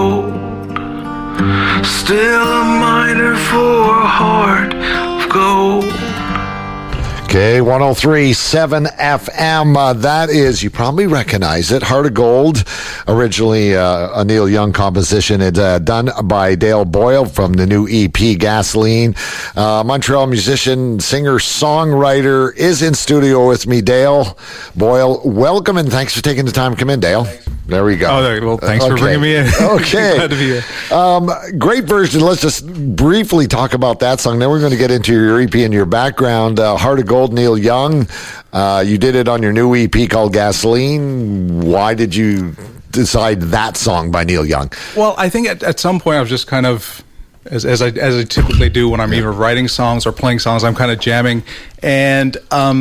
gold. Still a miner for a heart of gold. Okay, 103.7 FM. That is, you probably recognize it, Heart of Gold. Originally a Neil Young composition. It's done by Dale Boyle from the new EP, Gasoline. Montreal musician, singer, songwriter is in studio with me. Dale Boyle, welcome and thanks for taking the time to come in, Dale. There we go. Well, thanks for bringing me in. Okay. Glad to be here. Great version. Let's just briefly talk about that song. Then we're going to get into your EP and your background. Heart of Gold, Neil Young. You did it on your new EP called Gasoline. Why did you decide that song by Neil Young? Well, I think at some point I was just kind of, as I typically do when I'm either writing songs or playing songs, I'm kind of jamming. And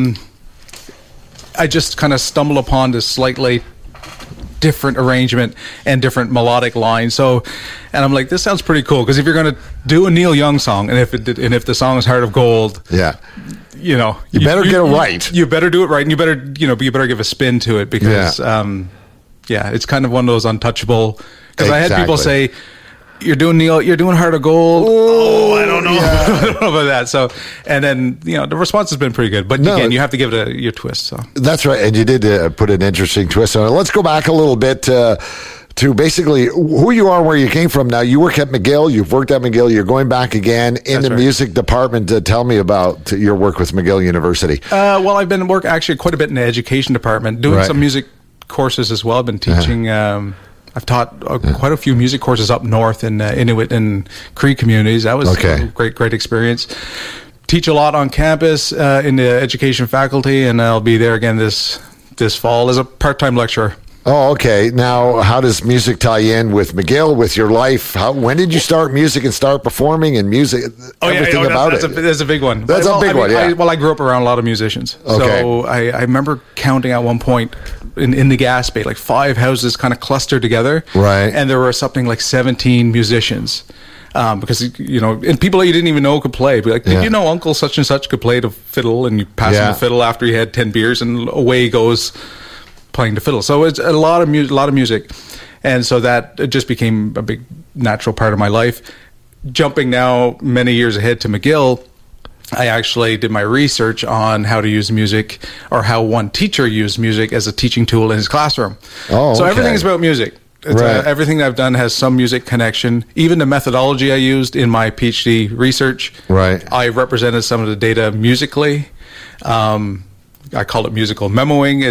I just kind of stumbled upon this slightly different arrangement and different melodic lines. So, and I'm like, this sounds pretty cool, because if you're going to do a Neil Young song, and if the song is Heart of Gold, yeah, you know, you better get it right. You better do it right, and you better give a spin to it, because it's kind of one of those untouchable. Because I had people say, you're doing Heart of Gold. Oh, I don't know. Yeah. I don't know about that. So, and then, the response has been pretty good. But again, you have to give it your twist. So that's right. And you did put an interesting twist on it. Let's go back a little bit to basically who you are and where you came from. Now, you work at McGill. You've worked at McGill. You're going back again in the music department. Tell me about your work with McGill University. Well, I've been working actually quite a bit in the education department, doing some music courses as well. I've been teaching... I've taught quite a few music courses up north in Inuit and Cree communities. That was a great experience. Teach a lot on campus in the education faculty, and I'll be there again this fall as a part-time lecturer. Oh, okay. Now, how does music tie in with McGill, with your life? When did you start music and start performing and music? Everything about it. That's a big one. That's a big one, yeah. I grew up around a lot of musicians. Okay. So I remember counting at one point in the Gaspé, like 5 houses kind of clustered together. Right. And there were something like 17 musicians. Because, and people that you didn't even know could play. Be like, did you know Uncle such and such could play the fiddle? And you pass him the fiddle after he had 10 beers, and away he goes playing the fiddle. So it's a lot of music. And so that it just became a big natural part of my life. Jumping now many years ahead to McGill, I actually did my research on how to use music, or how one teacher used music as a teaching tool in his classroom. Oh, so everything is about music. Everything that I've done has some music connection. Even the methodology I used in my PhD research, I represented some of the data musically. I call it musical memoing.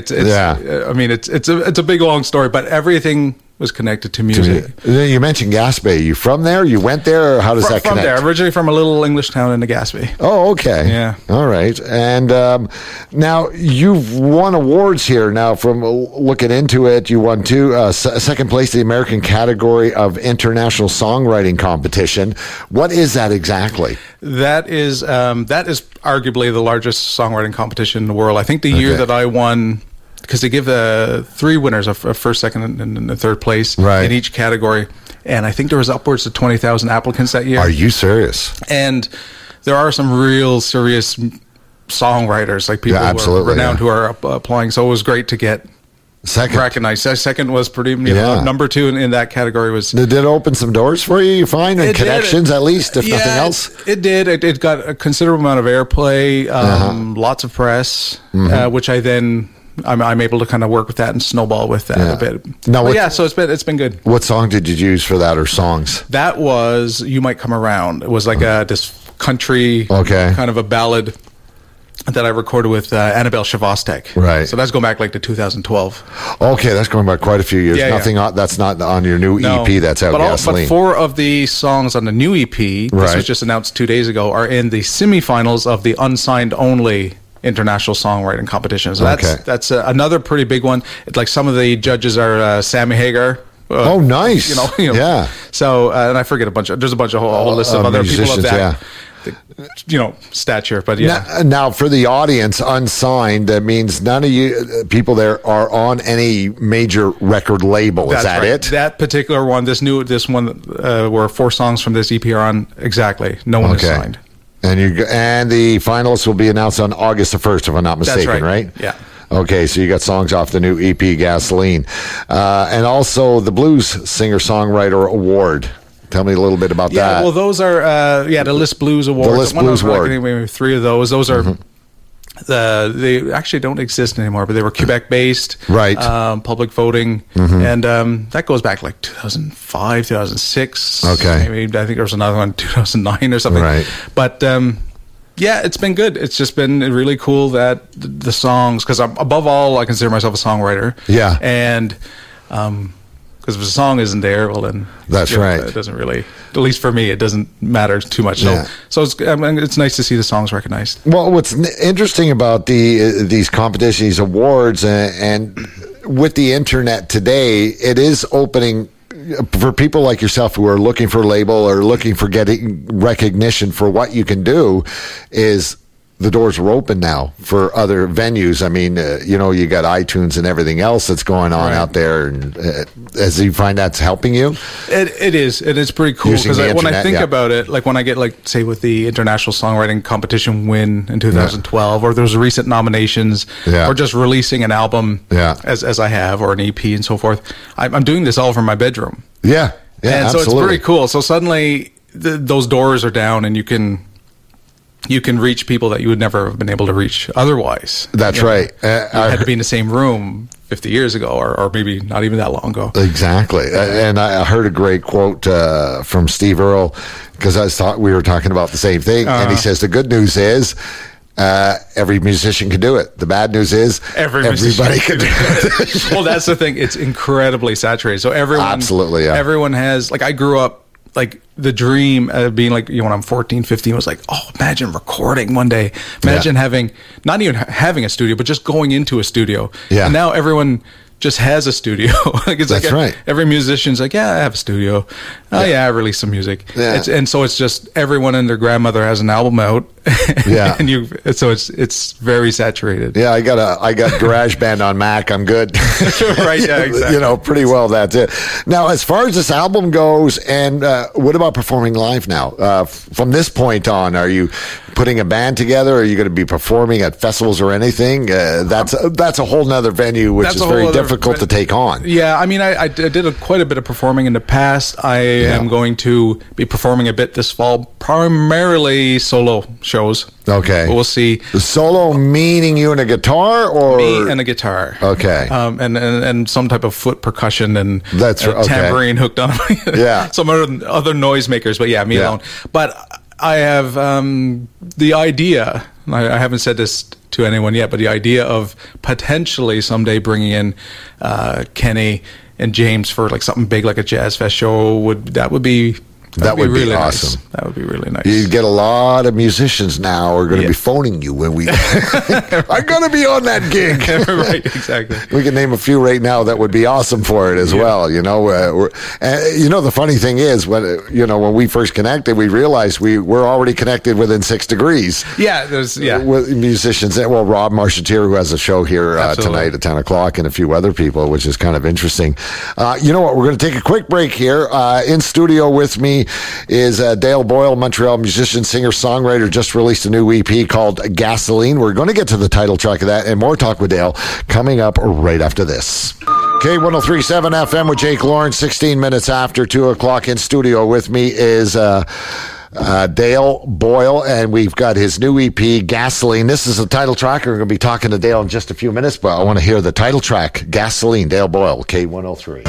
It's a big long story, but everything was connected to music. You mentioned Gaspé. You from there? You went there, or how does that connect? From there, originally from a little English town in the Gaspé. Oh, okay. Yeah. All right. And now you've won awards here. Now, from looking into it, you won second place in the American category of International Songwriting Competition. What is that exactly? That is arguably the largest songwriting competition in the world. I think the year that I won, because they give 3 winners, a first, second, and a third place in each category. And I think there was upwards of 20,000 applicants that year. Are you serious? And there are some real serious songwriters, like people who are renowned, who are applying. So it was great to get recognized. Second was pretty, number 2 in that category was... Did it open some doors for you, you find, and connections at least, if nothing else? It did. It got a considerable amount of airplay, lots of press, which I then... I'm able to kind of work with that and snowball with that a bit. Now, so it's been good. What song did you use for that, or songs? That was "You Might Come Around." It was like this country kind of a ballad that I recorded with Annabelle Shavostek. Right. So that's going back like to 2012. Okay, that's going back quite a few years. That's not on your new EP that's out. But 4 of the songs on the new EP, this was just announced 2 days ago, are in the semifinals of the unsigned only International Songwriting Competition. So that's another pretty big one. It's like some of the judges are Sammy Hagar. Oh, nice. Yeah. So, and I forget there's a whole list of other people of that. Stature, but Now, for the audience, unsigned, that means none of you people there are on any major record label. Is that it? That particular one, this one, where 4 songs from this EP are on, exactly. No one is signed. And the finalists will be announced on August the 1st, if I'm not mistaken, right? Yeah. Okay, so you got songs off the new EP, Gasoline. And also the Blues Singer-Songwriter Award. Tell me a little bit about that. Well, those are, the List Blues Awards. The List Blues Award. Maybe 3 of those. Those are... they actually don't exist anymore, but they were Quebec-based, right? Public voting, and that goes back like 2005, 2006. Okay, maybe I think there was another one 2009 or something. Right, but yeah, it's been good. It's just been really cool that the songs, because above all, I consider myself a songwriter. Yeah, and because if a song isn't there, well then that's right. It doesn't really, at least for me, it doesn't matter too much. Yeah. So it's nice to see the songs recognized. Well, what's interesting about these competitions, these awards, and with the internet today, it is opening for people like yourself who are looking for a label or looking for getting recognition for what you can do. Is the doors are open now for other venues. I mean, you got iTunes and everything else that's going on out there. And as you find that's helping you, it is. It is pretty cool because when I think about it, like when I get say with the International Songwriting Competition win in 2012, or there's recent nominations, or just releasing an album, as I have, or an EP and so forth. I'm doing this all from my bedroom. Yeah, and absolutely. So it's pretty cool. So suddenly those doors are down, and you can reach people that you would never have been able to reach otherwise. That's right. You had to be in the same room 50 years ago, or maybe not even that long ago. Exactly. And I heard a great quote from Steve Earle, because we were talking about the same thing. And he says, the good news is, every musician can do it. The bad news is everybody can do it. Well, that's the thing. It's incredibly saturated. So everyone has, like, I grew up, like, the dream of being like, when I'm 14, 15 was like, oh, imagine recording one day. Imagine not even having a studio, but just going into a studio. Yeah. And now everyone just has a studio. That's right. Every musician's like, yeah, I have a studio. Oh, yeah, I release some music. Yeah. And so it's just everyone and their grandmother has an album out. Yeah. So it's very saturated. Yeah, I got GarageBand on Mac. I'm good. Right, yeah, exactly. Pretty well that's it. Now, as far as this album goes, and what about performing live now? From this point on, are you putting a band together? Are you going to be performing at festivals or anything? That's a whole nother venue, which is very difficult to take on. Yeah, I mean, I did quite a bit of performing in the past. I am going to be performing a bit this fall, primarily solo shows. Okay. But we'll see. Solo meaning you and a guitar, or me and a guitar. Okay. And some type of foot percussion and okay. tambourine hooked on. Some other noisemakers, but me alone. But I have the idea. I haven't said this to anyone yet, but the idea of potentially someday bringing in Kenny and James for like something big, like a Jazz Fest show would be really awesome. Nice. That would be really nice. You'd get a lot of musicians now are going to be phoning you when we I'm going to be on that gig. Right, exactly. We can name a few right now that would be awesome for it as well. The funny thing is, when we first connected, we realized we're already connected within 6 degrees. With musicians. Well, Rob Marcheteer, who has a show here tonight at 10 o'clock, and a few other people, which is kind of interesting. You know what? We're going to take a quick break here. In studio with me is Dale Boyle, Montreal musician, singer, songwriter, just released a new EP called Gasoline. We're going to get to the title track of that and more talk with Dale coming up right after this. K1037 FM with Jake Lawrence, 16 minutes after 2 o'clock. In studio with me is Dale Boyle, and we've got his new EP, Gasoline. This is the title track. We're going to be talking to Dale in just a few minutes, but I want to hear the title track, Gasoline. Dale Boyle, K103.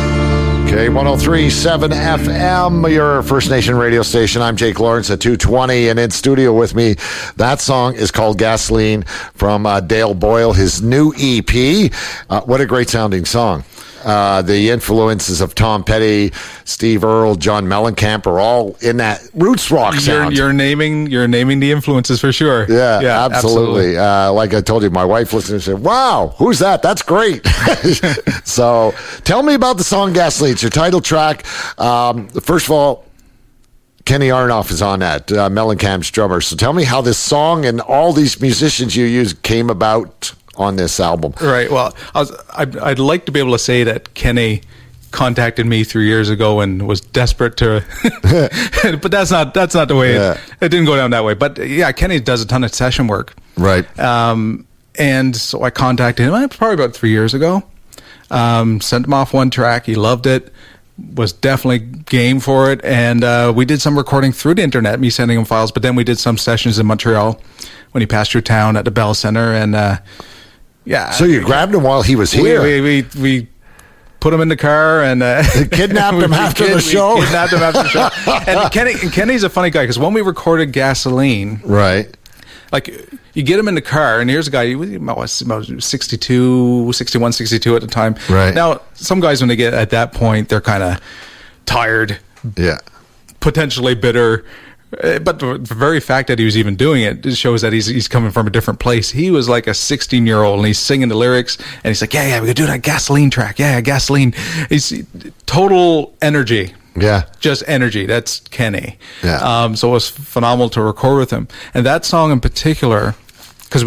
K1037 FM, your First Nation radio station. I'm Jake Lawrence at 220, and in studio with me, that song is called Gasoline from Dale Boyle, his new EP. What a great sounding song. The influences of Tom Petty, Steve Earle, John Mellencamp are all in that roots rock sound. You're naming the influences for sure. Yeah, absolutely. Like I told you, my wife listened and said, "Wow, who's that? That's great." So, tell me about the song Gasoline. It's your title track. First of all, Kenny Aronoff is on that, Mellencamp's drummer. So tell me how this song and all these musicians you use came about on this album. Right. Well, I'd like to be able to say that Kenny contacted me 3 years ago and was desperate to, but that's not the way. It didn't go down that way. But yeah, Kenny does a ton of session work. Right. And so I contacted him probably about 3 years ago. Sent him off one track. He loved it. Was definitely game for it. And we did some recording through the internet, me sending him files. But then we did some sessions in Montreal when he passed through town at the Bell Center. And yeah. So you grabbed him while he was here? We put him in the car and kidnapped him after the show. Kidnapped him after the show. And Kenny's a funny guy because when we recorded Gasoline, right? Like you get him in the car, and here's a guy. He was about 61, 62 at the time. Right. Now, some guys when they get at that point, they're kind of tired. Yeah. Potentially bitter. But the very fact that he was even doing it shows that he's coming from a different place. He was like a 16-year-old, and he's singing the lyrics, and he's like, yeah, we could do that Gasoline track. Yeah, Gasoline. He's total energy. Yeah. Just energy. That's Kenny. Yeah. So it was phenomenal to record with him. And that song in particular, because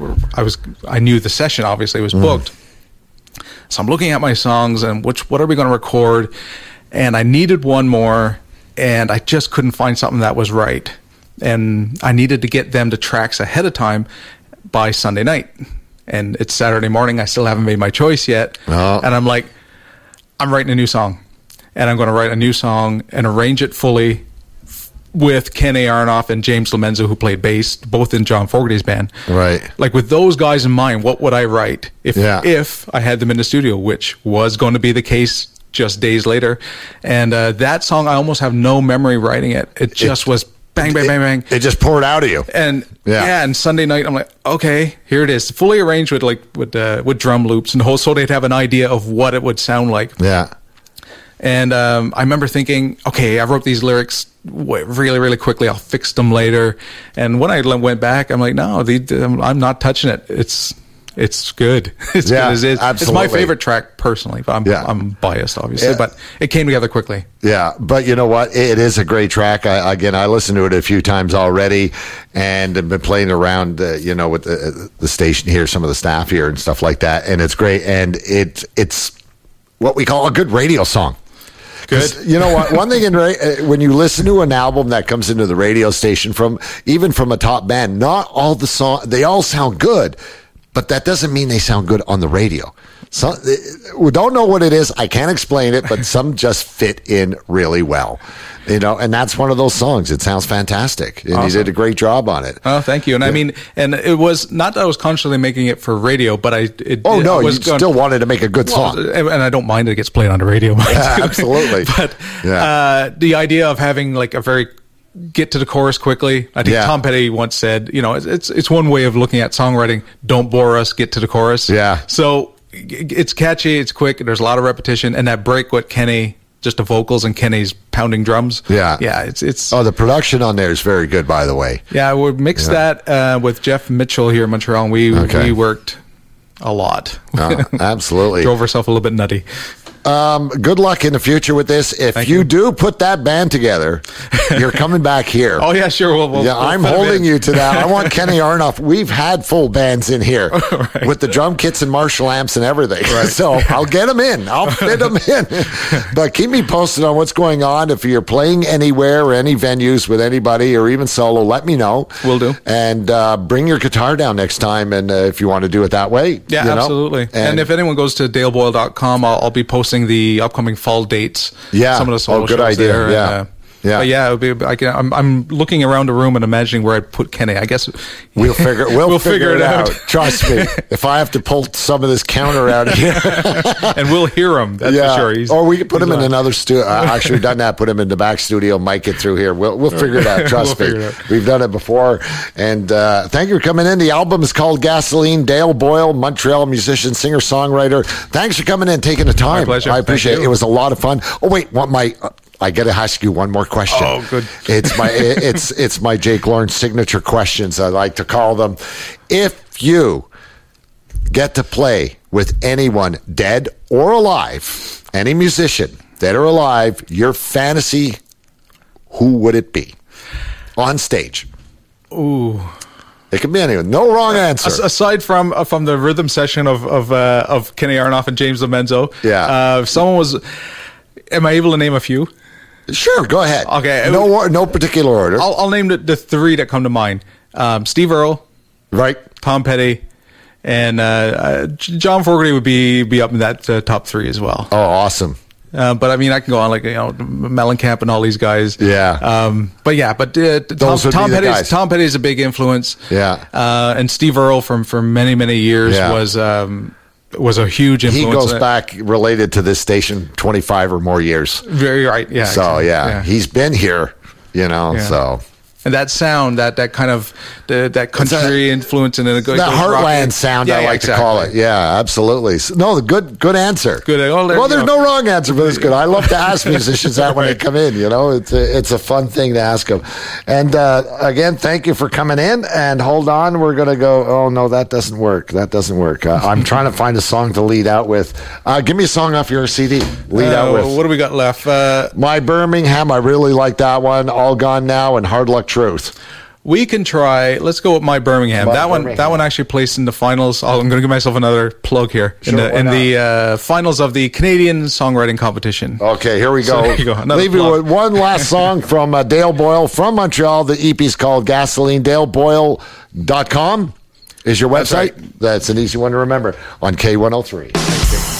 I knew the session obviously was booked. So I'm looking at my songs and what are we going to record? And I needed one more. And I just couldn't find something that was right. And I needed to get them to tracks ahead of time by Sunday night. And it's Saturday morning. I still haven't made my choice yet. Oh. And I'm like, I'm writing a new song. And I'm going to write a new song and arrange it fully with Kenny Aronoff and James Lomenzo, who played bass, both in John Fogerty's band. Right. Like with those guys in mind, what would I write if I had them in the studio, which was going to be the case just days later. And that song, I almost have no memory writing it. It just was bang, bang, bang, bang. It just poured out of you. And and Sunday night, I'm like, okay, here it is, fully arranged with drum loops and the whole, so they'd have an idea of what it would sound like. Yeah. And I remember thinking, okay, I wrote these lyrics really, really quickly. I'll fix them later. And when I went back, I'm like, no, I'm not touching it. It's good. It's good as is. Absolutely. It's my favorite track personally, but I'm biased, obviously. Yeah. But it came together quickly. Yeah, but you know what? It is a great track. I listened to it a few times already, and have been playing around, with the station here, some of the staff here, and stuff like that. And it's great. And it's what we call a good radio song. Good. You know what? One thing when you listen to an album that comes into the radio station even from a top band, not all the songs, they all sound good. But that doesn't mean they sound good on the radio. So we don't know what it is. I can't explain it, but some just fit in really well. And that's one of those songs. It sounds fantastic. And Awesome. You did a great job on it. Oh, thank you. And I mean, and it was not that I was consciously making it for radio, but you still wanted to make a good song. And I don't mind that it gets played on the radio. Yeah, absolutely. But the idea of having like a very get to the chorus quickly. I think Tom Petty once said, it's one way of looking at songwriting. Don't bore us, get to the chorus. Yeah. So it's catchy, it's quick, there's a lot of repetition, and that break with Kenny, just the vocals and Kenny's pounding drums. Yeah. Yeah, it's Oh, the production on there is very good, by the way. Yeah, we mixed that with Jeff Mitchell here in Montreal, and we worked a lot. Absolutely. Drove ourselves a little bit nutty. Good luck in the future with this. If you do put that band together, you're coming back here. Oh, yeah, sure. I'm holding you to that. I want Kenny Aronoff. We've had full bands in here with the drum kits and Marshall amps and everything. Right. So I'll get them in. I'll fit them in. But keep me posted on what's going on. If you're playing anywhere or any venues with anybody or even solo, let me know. Will do. And bring your guitar down next time. And if you want to do it that way. Yeah, absolutely. And if anyone goes to daleboyle.com, I'll be posting the upcoming fall dates. Yeah. Some of the solo good shows idea. there. Yeah. And, but yeah, it would be, I'm looking around the room and imagining where I'd put Kenny. I guess we'll figure it out. Trust me. If I have to pull some of this counter out of here, and we'll hear him. That's for sure. Or we could put him in another studio. Actually, we've done that. Put him in the back studio. Mic it through here. We'll figure it out. Trust me. We've done it before. And thank you for coming in. The album is called Gasoline. Dale Boyle, Montreal musician, singer, songwriter. Thanks for coming in, taking the time. My pleasure. I appreciate it. It was a lot of fun. Oh wait, I got to ask you one more question. Oh, good. It's my Jake Lawrence signature questions, I like to call them. If you get to play with anyone dead or alive, any musician, dead or alive, your fantasy, who would it be on stage? Ooh. It can be anyone. No wrong answer. Aside from the rhythm session of Kenny Aronoff and James Lomenzo, if someone was, am I able to name a few? Sure, go ahead. Okay. No particular order. I'll name the three that come to mind. Steve Earle. Right. Tom Petty. And John Fogerty would be up in that top 3 as well. Oh, awesome. But I mean, I can go on like Mellencamp and all these guys. Yeah. Tom Petty's a big influence. Yeah. And Steve Earle for many years was a huge influence. He goes back related to this station 25 or more years. Very right. Yeah. So exactly. He's been here. So. And that sound, that kind of that country influence, and then it goes that heartland sound. I like to call it. Yeah, absolutely. No, good answer. Good. Well, there's no wrong answer, but it's good. I love to ask musicians that when they come in. It's a fun thing to ask them. And again, thank you for coming in. And hold on, we're gonna go. Oh no, that doesn't work. I'm trying to find a song to lead out with. Give me a song off your CD. Lead out with. What do we got left? My Birmingham. I really like that one. All Gone Now and Hard Luck Truth. We can try. Let's go with My Birmingham. That one actually placed in the finals. I'm going to give myself another plug here in the finals of the Canadian songwriting competition. Okay, here we go. So there you go. Leave you with one last song from Dale Boyle from Montreal. The EP is called Gasoline. DaleBoyle.com is your website. That's an easy one to remember on K103. Thank you.